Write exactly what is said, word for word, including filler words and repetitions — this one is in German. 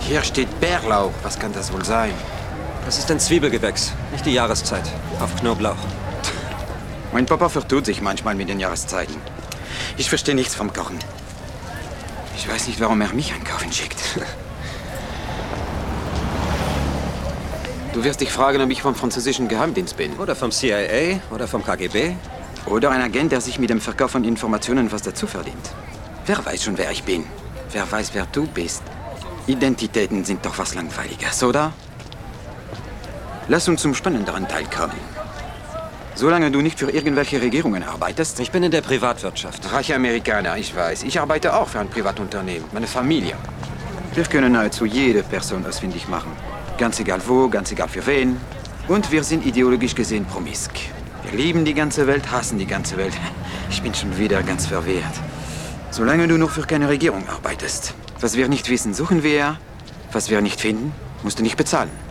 Hier steht Bärlauch. Was kann das wohl sein? Das ist ein Zwiebelgewächs, nicht die Jahreszeit. Auf Knoblauch. Mein Papa vertut sich manchmal mit den Jahreszeiten. Ich verstehe nichts vom Kochen. Ich weiß nicht, warum er mich einkaufen schickt. Du wirst dich fragen, ob ich vom französischen Geheimdienst bin. Oder vom C I A oder vom K G B. Oder ein Agent, der sich mit dem Verkauf von Informationen was dazu verdient. Wer weiß schon, wer ich bin? Wer weiß, wer du bist? Identitäten sind doch was Langweiliges, oder? Lass uns zum spannenderen Teil kommen. Solange du nicht für irgendwelche Regierungen arbeitest... Ich bin in der Privatwirtschaft. Reiche Amerikaner, ich weiß. Ich arbeite auch für ein Privatunternehmen. Meine Familie. Wir können nahezu jede Person ausfindig machen. Ganz egal wo, ganz egal für wen. Und wir sind ideologisch gesehen promisk. Wir lieben die ganze Welt, hassen die ganze Welt. Ich bin schon wieder ganz verwehrt. Solange du noch für keine Regierung arbeitest. Was wir nicht wissen, suchen wir. Was wir nicht finden, musst du nicht bezahlen.